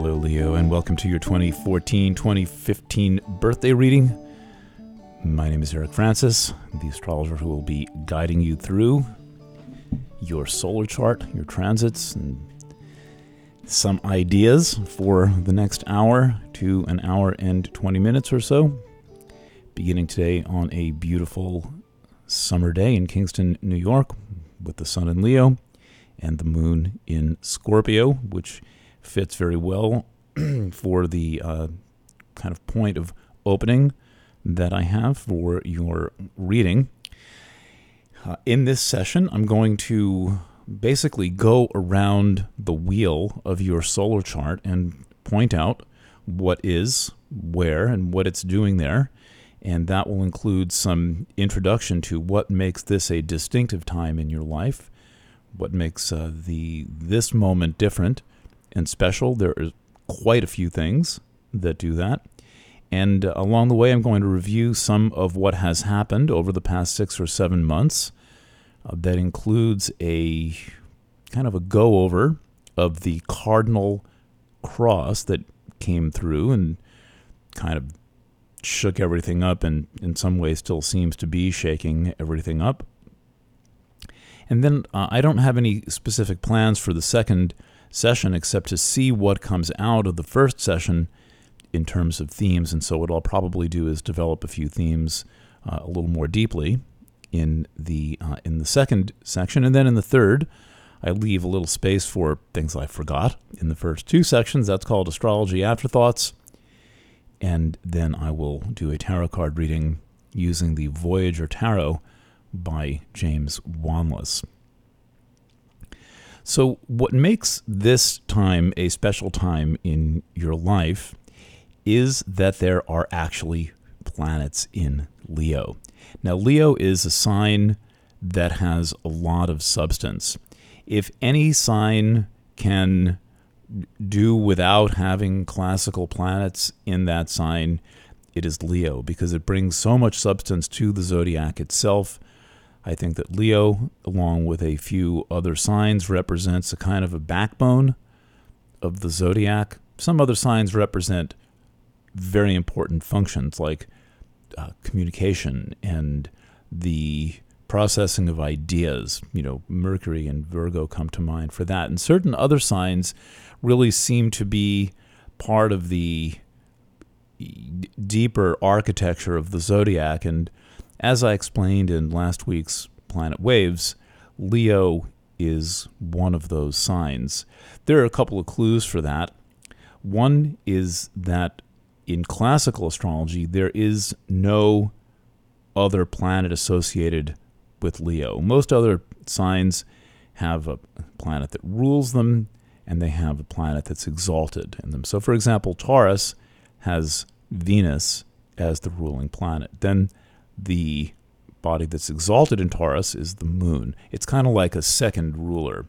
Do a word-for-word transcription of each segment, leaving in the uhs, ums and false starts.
Hello, Leo, and welcome to your twenty fourteen twenty fifteen birthday reading. My name is Eric Francis, the astrologer who will be guiding you through your solar chart, your transits, and some ideas for the next hour to an hour and twenty minutes or so, beginning today on a beautiful summer day in Kingston, New York, with the sun in Leo and the moon in Scorpio, which fits very well for the uh, kind of point of opening that I have for your reading. Uh, in this session, I'm going to basically go around the wheel of your solar chart and point out what is where and what it's doing there. And that will include some introduction to what makes this a distinctive time in your life, what makes uh, the this moment different and special. There are quite a few things that do that. And uh, along the way, I'm going to review some of what has happened over the past six or seven months. Uh, that includes a kind of a go-over of the cardinal cross that came through and kind of shook everything up, and in some ways still seems to be shaking everything up. And then uh, I don't have any specific plans for the second session except to see what comes out of the first session in terms of themes. And so what I'll probably do is develop a few themes uh, a little more deeply in the uh, in the second section. And then in the third, I leave a little space for things I forgot in the first two sections. That's called Astrology Afterthoughts. And then I will do a tarot card reading using the Voyager Tarot by James Wanless. So what makes this time a special time in your life is that there are actually planets in Leo. Now, Leo is a sign that has a lot of substance. If any sign can do without having classical planets in that sign, it is Leo, because it brings so much substance to the zodiac itself. I think that Leo, along with a few other signs, represents a kind of a backbone of the zodiac. Some other signs represent very important functions like uh, communication and the processing of ideas. You know, Mercury and Virgo come to mind for that. And certain other signs really seem to be part of the deeper architecture of the zodiac. And as I explained in last week's Planet Waves, Leo is one of those signs. There are a couple of clues for that. One is that in classical astrology, there is no other planet associated with Leo. Most other signs have a planet that rules them, and they have a planet that's exalted in them. So, for example, Taurus has Venus as the ruling planet. Then the body that's exalted in Taurus is the moon. It's kind of like a second ruler.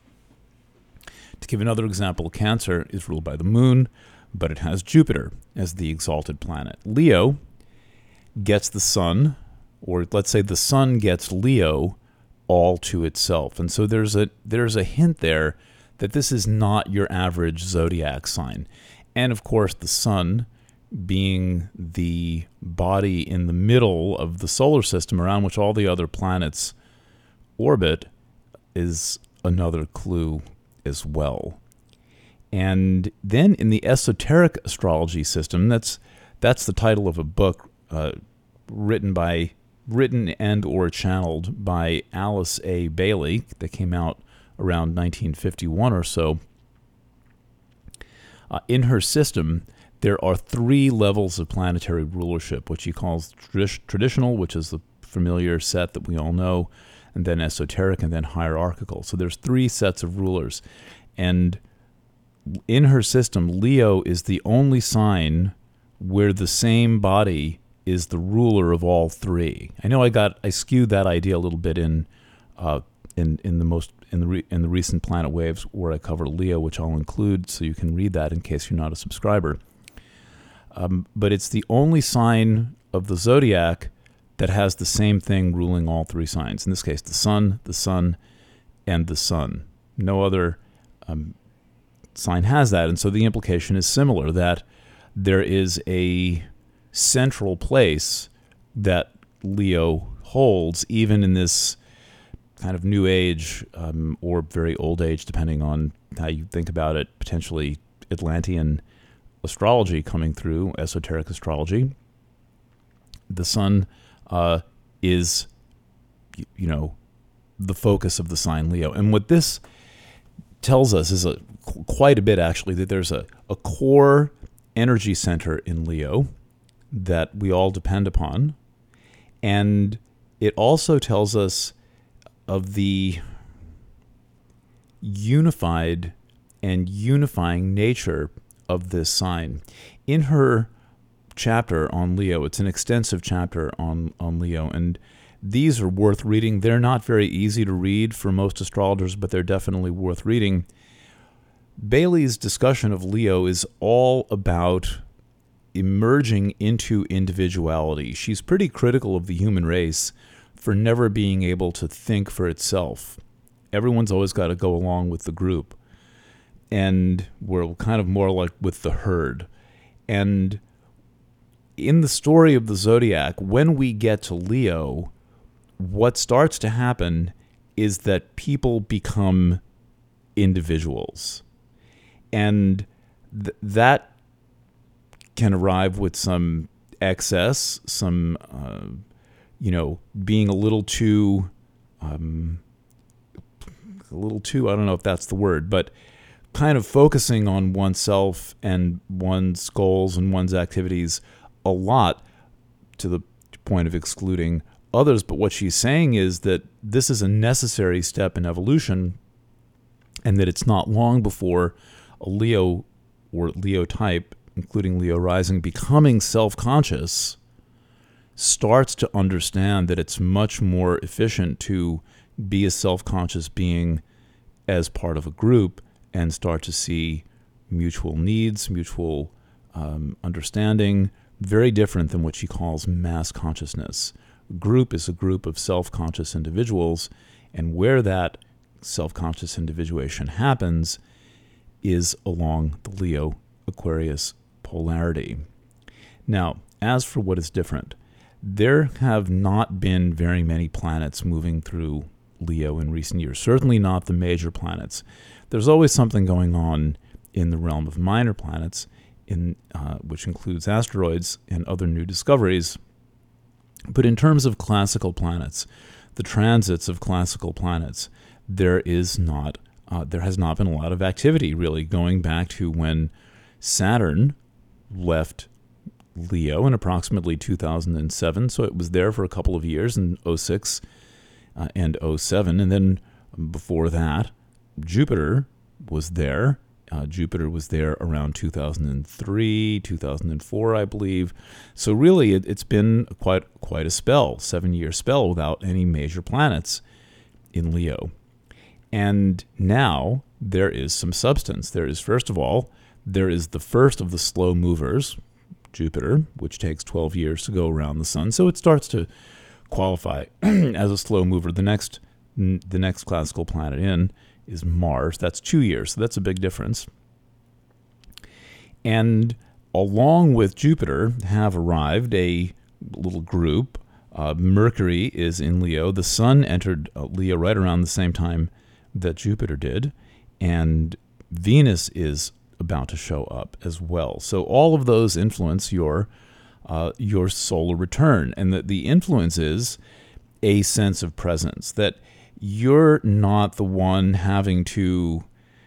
To give another example, Cancer is ruled by the moon, but it has Jupiter as the exalted planet. Leo gets the sun, or let's say the sun gets Leo all to itself. And so there's a there's a hint there that this is not your average zodiac sign. And of course, the sun, being the body in the middle of the solar system around which all the other planets orbit, is another clue as well. And then in the esoteric astrology system, that's that's the title of a book uh, written by written and or channeled by Alice A. Bailey that came out around nineteen fifty-one or so. Uh, in her system, there are three levels of planetary rulership, which she calls tradi- traditional, which is the familiar set that we all know, and then esoteric, and then hierarchical. So there's three sets of rulers. And in her system, Leo is the only sign where the same body is the ruler of all three. I know I got I skewed that idea a little bit in uh, in in the most in the re, in the recent Planet Waves where I cover Leo, which I'll include so you can read that in case you're not a subscriber. Um, but it's the only sign of the zodiac that has the same thing ruling all three signs. In this case, the sun, the sun, and the sun. No other um, sign has that. And so the implication is similar, that there is a central place that Leo holds, even in this kind of new age um, or very old age, depending on how you think about it, potentially Atlantean astrology coming through, esoteric astrology. The sun uh, is, you know, the focus of the sign Leo. And what this tells us is a, quite a bit, actually, that there's a, a core energy center in Leo that we all depend upon. And it also tells us of the unified and unifying nature of this sign. In her chapter on Leo, it's an extensive chapter on, on Leo, and these are worth reading. They're not very easy to read for most astrologers, but they're definitely worth reading. Bailey's discussion of Leo is all about emerging into individuality. She's pretty critical of the human race for never being able to think for itself. Everyone's always got to go along with the group. And we're kind of more like with the herd. And in the story of the zodiac, when we get to Leo, what starts to happen is that people become individuals. And th- that can arrive with some excess, some, uh, you know, being a little too, um, a little too, I don't know if that's the word, but kind of focusing on oneself and one's goals and one's activities a lot to the point of excluding others. But what she's saying is that this is a necessary step in evolution, and that it's not long before a Leo or Leo type, including Leo rising, becoming self-conscious, starts to understand that it's much more efficient to be a self-conscious being as part of a group and start to see mutual needs, mutual um, understanding, very different than what she calls mass consciousness. A group is a group of self-conscious individuals, and where that self-conscious individuation happens is along the Leo-Aquarius polarity. Now, as for what is different, there have not been very many planets moving through Leo in recent years, certainly not the major planets. There's always something going on in the realm of minor planets, in uh, which includes asteroids and other new discoveries. But in terms of classical planets, the transits of classical planets, there is not, uh, there has not been a lot of activity, really, going back to when Saturn left Leo in approximately two thousand seven. So it was there for a couple of years in oh six uh, and oh seven. And then before that, Jupiter was there. Uh, Jupiter was there around two thousand three, two thousand four, I believe. So really, it, it's been quite quite a spell, seven-year spell without any major planets in Leo. And now there is some substance. There is, first of all, there is the first of the slow movers, Jupiter, which takes twelve years to go around the sun. So it starts to qualify as a slow mover. The next, the next classical planet in is Mars. That's two years, so that's a big difference. And along with Jupiter have arrived a little group. Uh, Mercury is in Leo. The sun entered uh, Leo right around the same time that Jupiter did, and Venus is about to show up as well. So all of those influence your uh, your solar return, and the, the influence is a sense of presence, that you're not the one having to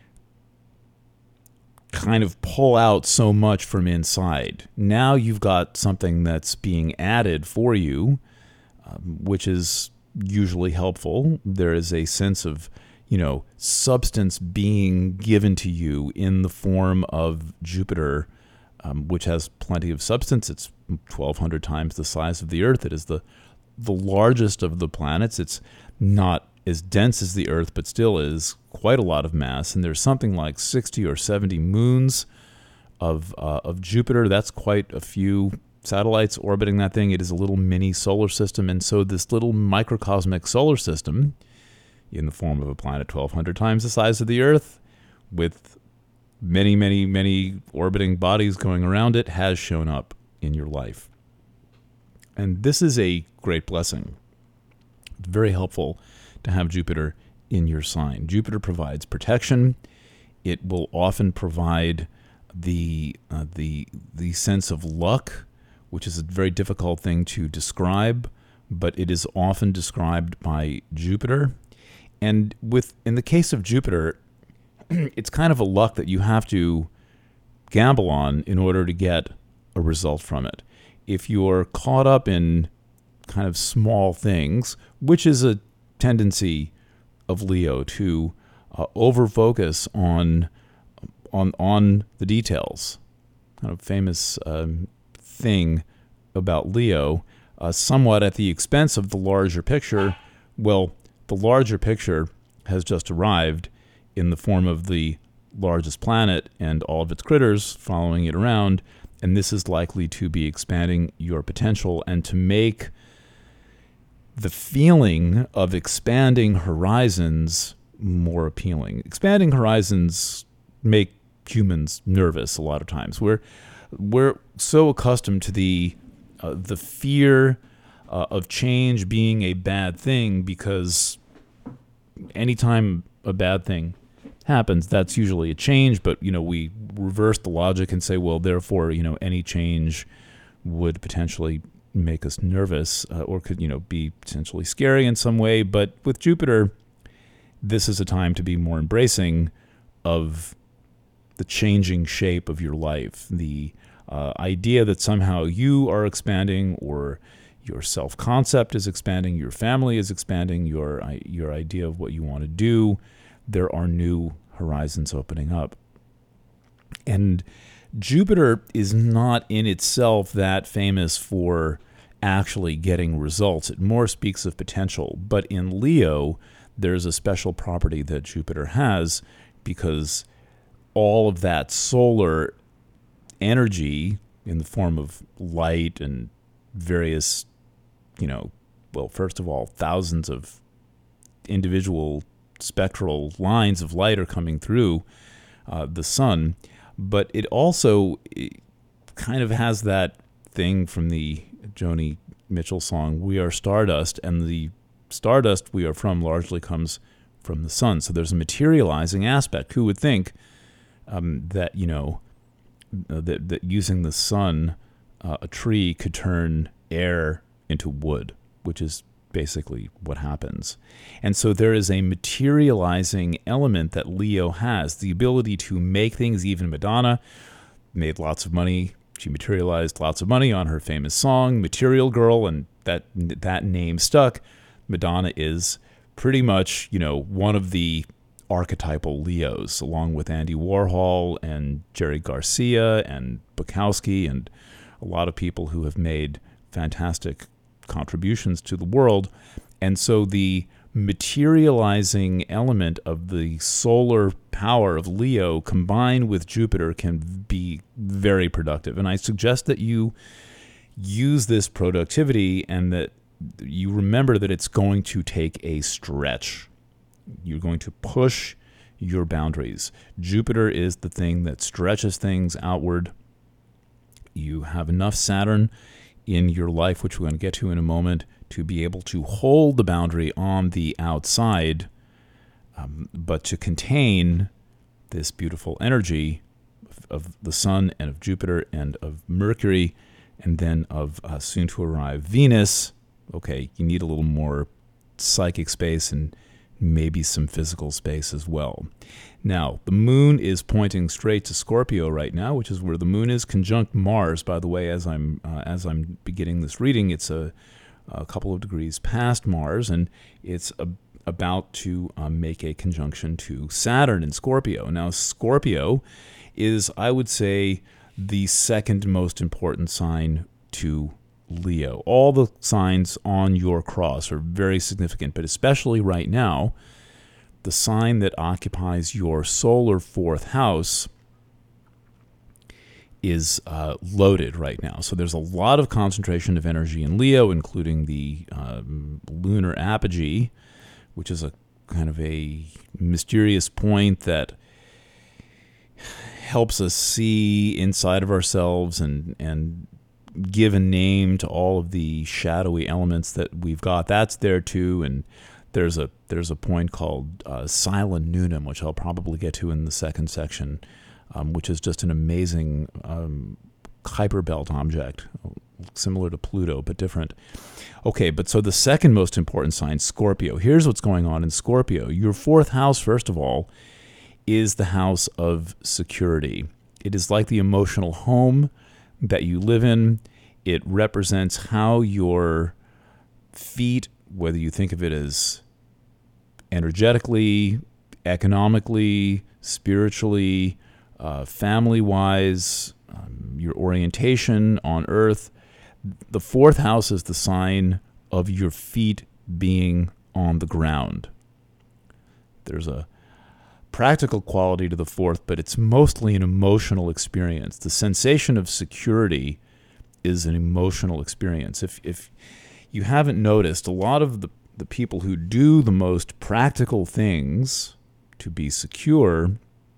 kind of pull out so much from inside. Now you've got something that's being added for you, um, which is usually helpful. There is a sense of, you know, substance being given to you in the form of Jupiter, um, which has plenty of substance. It's twelve hundred times the size of the Earth. It is the the largest of the planets. It's not as dense as the Earth, but still is quite a lot of mass. And there's something like sixty or seventy moons of uh, of Jupiter. That's quite a few satellites orbiting that thing. It is a little mini solar system. And so this little microcosmic solar system, in the form of a planet twelve hundred times the size of the Earth, with many, many, many orbiting bodies going around it, has shown up in your life. And this is a great blessing. It's very helpful to have Jupiter in your sign. Jupiter provides protection. It will often provide the uh, the the sense of luck, which is a very difficult thing to describe, but it is often described by Jupiter. And with in the case of Jupiter, it's kind of a luck that you have to gamble on in order to get a result from it. If you're caught up in kind of small things, which is a tendency of Leo to uh, over-focus on, on, on the details, kind of famous um, thing about Leo, uh, somewhat at the expense of the larger picture. Well, the larger picture has just arrived in the form of the largest planet and all of its critters following it around, and this is likely to be expanding your potential and to make the feeling of expanding horizons more appealing. Expanding horizons make humans nervous a lot of times. We're we're so accustomed to the uh, the fear uh, of change being a bad thing, because anytime a bad thing happens, that's usually a change. But you know, we reverse the logic and say, well, therefore, you know, any change would potentially make us nervous, uh, or could, you know, be potentially scary in some way. But with Jupiter, this is a time to be more embracing of the changing shape of your life, the uh, idea that somehow you are expanding, or your self-concept is expanding, your family is expanding, your your idea of what you want to do. There are new horizons opening up. And Jupiter is not in itself that famous for actually getting results. It more speaks of potential. But in Leo, there's a special property that Jupiter has, because all of that solar energy in the form of light and various, you know, well, first of all, thousands of individual spectral lines of light are coming through uh, the sun, but it also it kind of has that thing from the Joni Mitchell song, "We Are Stardust," and the stardust we are from largely comes from the sun. So there's a materializing aspect. Who would think um, that, you know, that, that using the sun, uh, a tree could turn air into wood, which is basically what happens. And so there is a materializing element that Leo has, the ability to make things. Even Madonna made lots of money. She materialized lots of money on her famous song, Material Girl, and that that name stuck. Madonna is pretty much, you know, one of the archetypal Leos, along with Andy Warhol and Jerry Garcia and Bukowski and a lot of people who have made fantastic contributions to the world. And so the materializing element of the solar power of Leo combined with Jupiter can be very productive. And I suggest that you use this productivity and that you remember that it's going to take a stretch. You're going to push your boundaries. Jupiter is the thing that stretches things outward. You have enough Saturn in your life, which we're going to get to in a moment, to be able to hold the boundary on the outside, um, but to contain this beautiful energy of, of the Sun and of Jupiter and of Mercury, and then of uh, soon-to-arrive Venus. Okay, you need a little more psychic space and maybe some physical space as well. Now, the moon is pointing straight to Scorpio right now, which is where the moon is conjunct Mars. By the way, as I'm uh, as I'm beginning this reading, it's a, a couple of degrees past Mars, and it's a, about to um, make a conjunction to Saturn in Scorpio. Now, Scorpio is, I would say, the second most important sign to Leo. All the signs on your cross are very significant, but especially right now, the sign that occupies your solar fourth house is uh, loaded right now. So there's a lot of concentration of energy in Leo, including the um, lunar apogee, which is a kind of a mysterious point that helps us see inside of ourselves and and give a name to all of the shadowy elements that we've got. That's there too, and there's a there's a point called uh, Sila Nunam, which I'll probably get to in the second section, um, which is just an amazing um, Kuiper belt object, similar to Pluto but different. Okay, but so the second most important sign, Scorpio. Here's what's going on in Scorpio. Your fourth house, first of all, is the house of security. It is like the emotional home that you live in. It represents how your feet, whether you think of it as energetically, economically, spiritually, uh, family-wise, um, your orientation on earth. The fourth house is the sign of your feet being on the ground. There's a practical quality to the fourth, but it's mostly an emotional experience. The sensation of security is an emotional experience. If if you haven't noticed, a lot of the, the people who do the most practical things to be secure,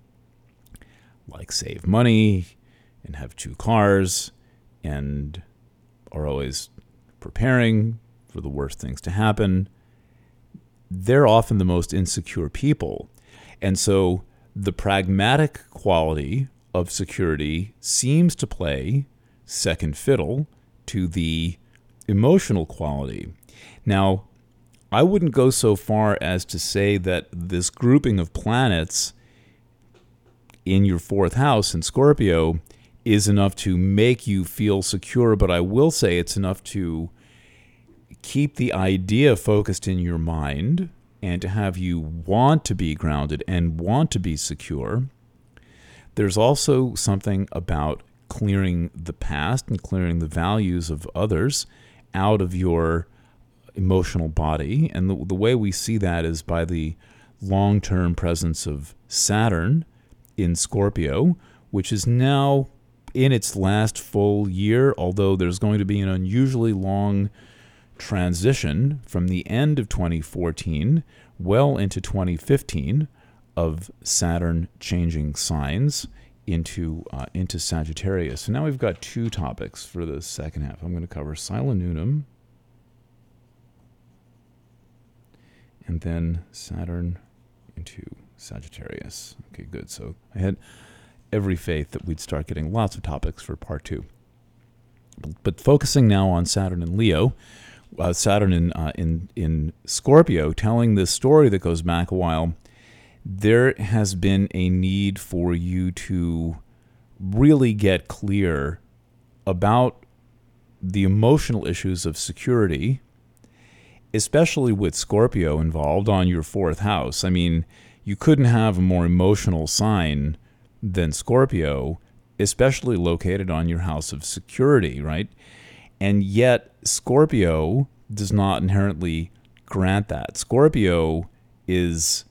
like save money and have two cars and are always preparing for the worst things to happen, they're often the most insecure people. And so the pragmatic quality of security seems to play second fiddle to the emotional quality. Now, I wouldn't go so far as to say that this grouping of planets in your fourth house in Scorpio is enough to make you feel secure, but I will say it's enough to keep the idea focused in your mind and to have you want to be grounded and want to be secure. There's also something about clearing the past and clearing the values of others out of your emotional body. And the, the way we see that is by the long-term presence of Saturn in Scorpio, which is now in its last full year, although there's going to be an unusually long transition from the end of twenty fourteen well into twenty fifteen of Saturn changing signs into uh, into Sagittarius. So now we've got two topics for the second half. I'm going to cover Sila Nunam and then Saturn into Sagittarius. Okay, good. So I had every faith that we'd start getting lots of topics for part two. But focusing now on Saturn and Leo, uh, Saturn in, uh, in, in Scorpio, telling this story that goes back a while, there has been a need for you to really get clear about the emotional issues of security, especially with Scorpio involved on your fourth house. I mean, you couldn't have a more emotional sign than Scorpio, especially located on your house of security, right? And yet Scorpio does not inherently grant that. Scorpio is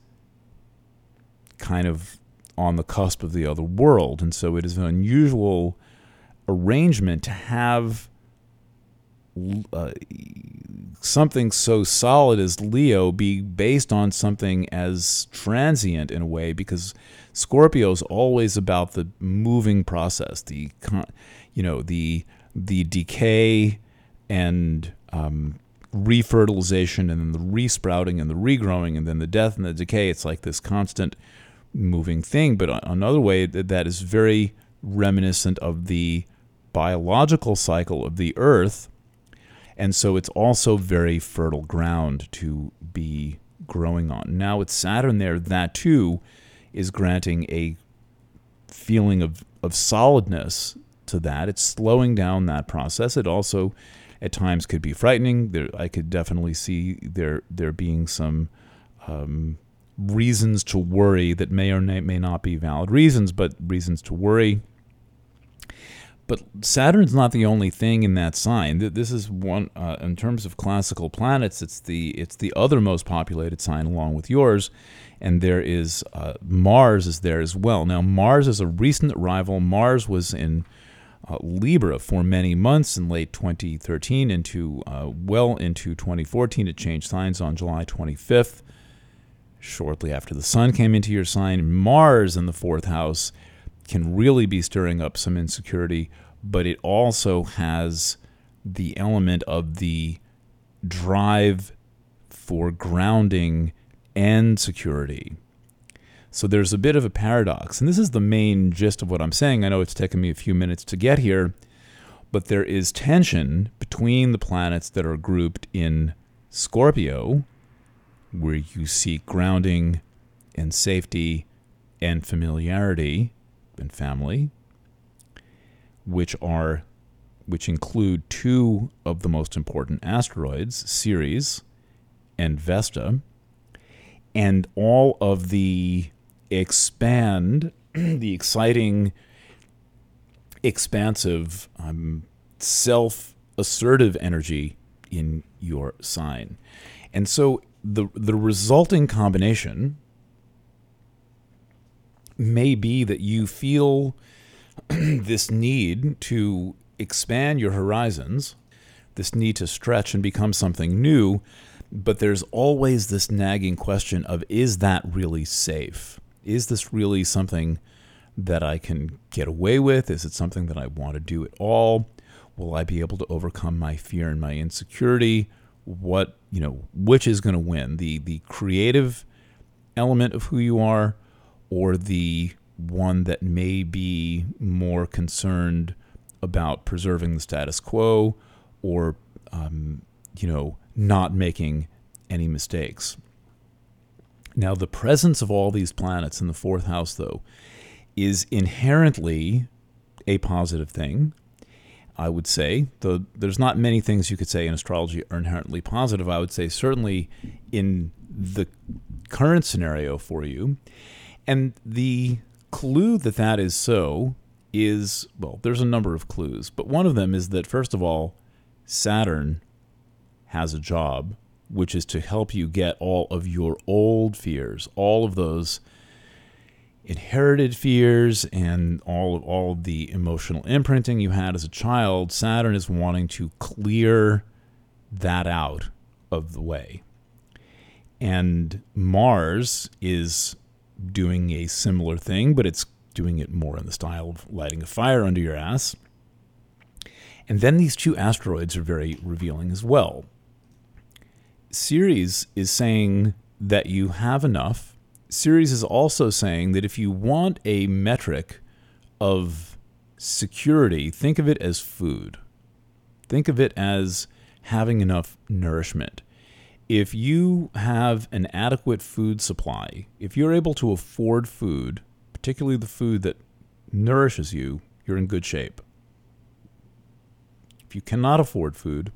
kind of on the cusp of the other world, and so it is an unusual arrangement to have uh, something so solid as Leo be based on something as transient in a way, because Scorpio is always about the moving process, the you know the the decay and um, refertilization, and then the resprouting and the regrowing, and then the death and the decay. It's like this constant moving thing. But another way that is very reminiscent of the biological cycle of the Earth, and so it's also very fertile ground to be growing on. Now with Saturn there, that too is granting a feeling of, of solidness to that. It's slowing down that process. It also at times could be frightening. There, I could definitely see there there being some um, reasons to worry that may or may not be valid reasons, but reasons to worry. But Saturn's not the only thing in that sign. This is one, uh, in terms of classical planets, it's the it's the other most populated sign along with yours, and there is uh, Mars is there as well. Now Mars is a recent arrival. Mars was in uh, Libra for many months in late twenty thirteen into uh, well into twenty fourteen. It changed signs on July twenty-fifth, shortly after the Sun came into your sign. Mars in the fourth house can really be stirring up some insecurity, but it also has the element of the drive for grounding and security. So there's a bit of a paradox, and this is the main gist of what I'm saying. I know it's taken me a few minutes to get here, but there is tension between the planets that are grouped in Scorpio, where you seek grounding and safety and familiarity and family, which are which include two of the most important asteroids, Ceres and Vesta, and all of the expand, the exciting, expansive, um, self-assertive energy in your sign. And so the the resulting combination may be that you feel this need to expand your horizons, this need to stretch and become something new, but there's always this nagging question of, is that really safe? Is this really something that I can get away with? Is it something that I want to do at all? Will I be able to overcome my fear and my insecurity? What, you know, which is going to win? The the creative element of who you are, or the one that may be more concerned about preserving the status quo, or, um, you know, not making any mistakes. Now, the presence of all these planets in the fourth house, though, is inherently a positive thing. I would say, though there's not many things you could say in astrology are inherently positive. I would say certainly in the current scenario for you. And the clue that that is so is, well, there's a number of clues, but one of them is that, first of all, Saturn has a job, which is to help you get all of your old fears, all of those inherited fears and all of, all of the emotional imprinting you had as a child. Saturn is wanting to clear that out of the way. And Mars is doing a similar thing, but it's doing it more in the style of lighting a fire under your ass. And then these two asteroids are very revealing as well. Ceres is saying that you have enough. Ceres is also saying that if you want a metric of security, think of it as food. Think of it as having enough nourishment. If you have an adequate food supply, if you're able to afford food, particularly the food that nourishes you, you're in good shape. If you cannot afford food,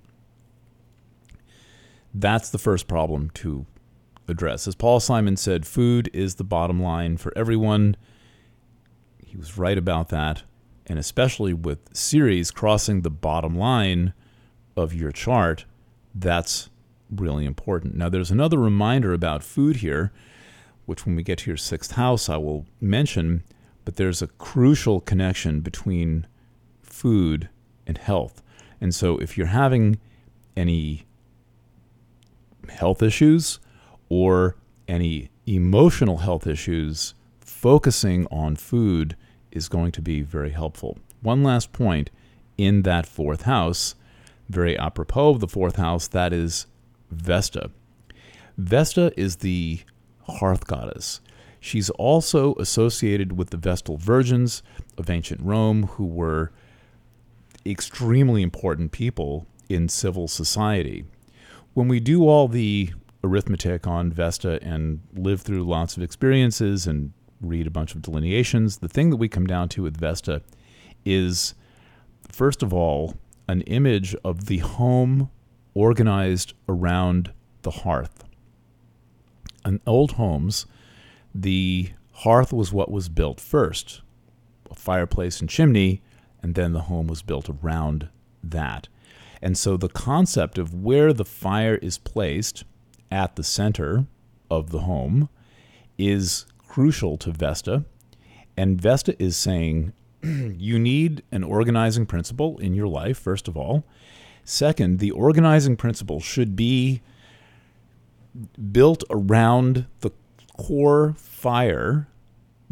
that's the first problem to address. As Paul Simon said, food is the bottom line for everyone. He was right about that. And especially with Ceres crossing the bottom line of your chart, that's really important. Now, there's another reminder about food here, which when we get to your sixth house, I will mention, but there's a crucial connection between food and health. And so if you're having any health issues or any emotional health issues, focusing on food is going to be very helpful. One last point in that fourth house, very apropos of the fourth house, that is Vesta. Vesta is the hearth goddess. She's also associated with the Vestal Virgins of ancient Rome, who were extremely important people in civil society. When we do all the arithmetic on Vesta and live through lots of experiences and read a bunch of delineations, the thing that we come down to with Vesta is, first of all, an image of the home organized around the hearth. In old homes, the hearth was what was built first, a fireplace and chimney, and then the home was built around that. And so the concept of where the fire is placed at the center of the home is crucial to Vesta. And Vesta is saying you need an organizing principle in your life, first of all. Second, the organizing principle should be built around the core fire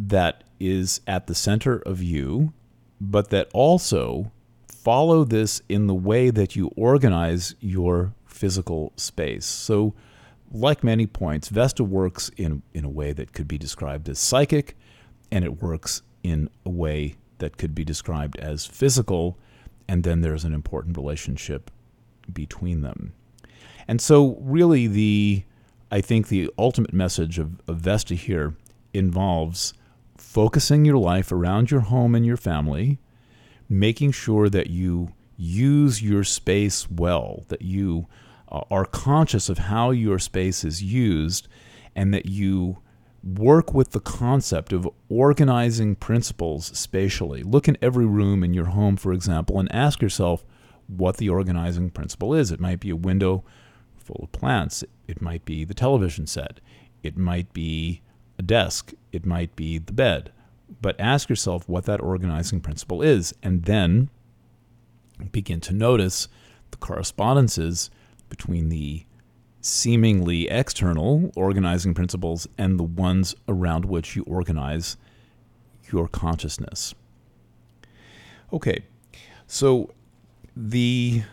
that is at the center of you, but that also follow this in the way that you organize your physical space. So, like many points, Vesta works in, in a way that could be described as psychic, and it works in a way that could be described as physical, and then there's an important relationship between them. And so really the, I think the ultimate message of, of Vesta here involves focusing your life around your home and your family, making sure that you use your space well, that you uh, are conscious of how your space is used, and that you work with the concept of organizing principles spatially. Look in every room in your home, for example, and ask yourself what the organizing principle is. It might be a window full of plants. It might be the television set. It might be a desk. It might be the bed. But ask yourself what that organizing principle is, and then begin to notice the correspondences between the seemingly external organizing principles and the ones around which you organize your consciousness. Okay, so the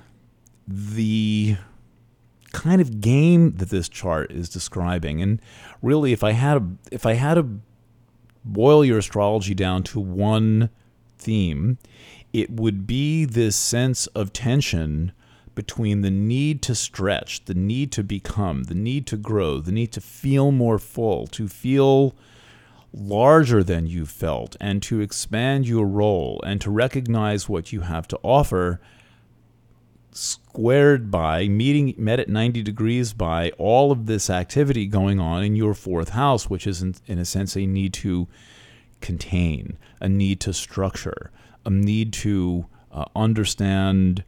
the kind of game that this chart is describing, and really, if I had a, if I had to boil your astrology down to one theme, it would be this sense of tension between the need to stretch, the need to become, the need to grow, the need to feel more full, to feel larger than you felt, and to expand your role, and to recognize what you have to offer, squared by, meeting, met at ninety degrees by all of this activity going on in your fourth house, which is in, in a sense a need to contain, a need to structure, a need to uh, understand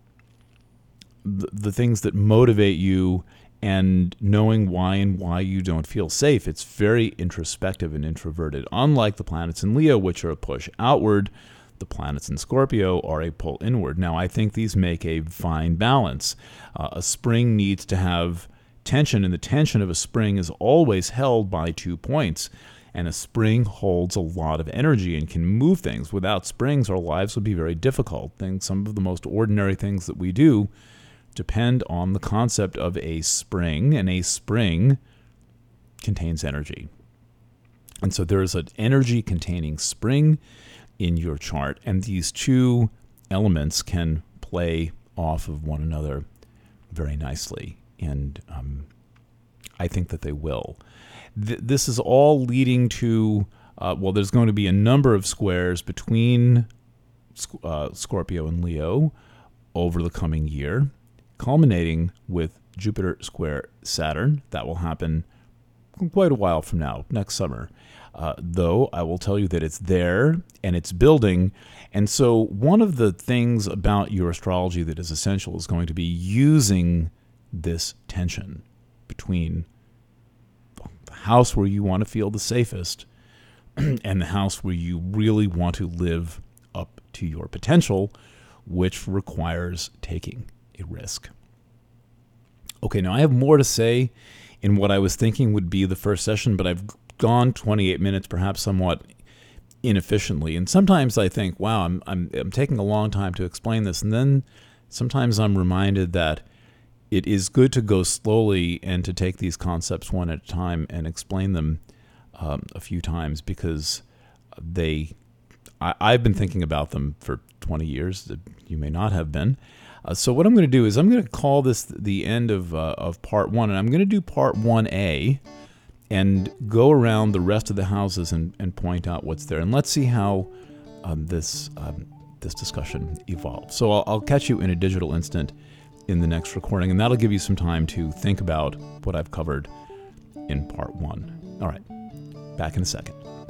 the, the things that motivate you, and knowing why and why you don't feel safe. It's very introspective and introverted. Unlike the planets in Leo, which are a push outward, the planets in Scorpio are a pull inward. Now, I think these make a fine balance. Uh, a spring needs to have tension, and the tension of a spring is always held by two points. And a spring holds a lot of energy and can move things. Without springs, our lives would be very difficult. Things, some of the most ordinary things that we do depend on the concept of a spring, and a spring contains energy. And so there is an energy-containing spring in your chart, and these two elements can play off of one another very nicely, and um, I think that they will. Th- this is all leading to, uh, well, there's going to be a number of squares between uh, Scorpio and Leo over the coming year, culminating with Jupiter square Saturn. That will happen quite a while from now, next summer. Uh, though I will tell you that it's there and it's building. And so one of the things about your astrology that is essential is going to be using this tension between the house where you want to feel the safest and the house where you really want to live up to your potential, which requires taking a risk. Okay, now I have more to say in what I was thinking would be the first session, but I've gone twenty-eight minutes, perhaps somewhat inefficiently. And sometimes I think, wow, I'm I'm I'm taking a long time to explain this, and then sometimes I'm reminded that it is good to go slowly and to take these concepts one at a time and explain them um, a few times, because they I, I've been thinking about them for twenty years. You may not have been. Uh, so what I'm going to do is I'm going to call this the end of uh, of part one, and I'm going to do part one A and go around the rest of the houses and, and point out what's there. And let's see how um, this um, this discussion evolves. So I'll, I'll catch you in a digital instant in the next recording, and that'll give you some time to think about what I've covered in part one. All right, back in a second.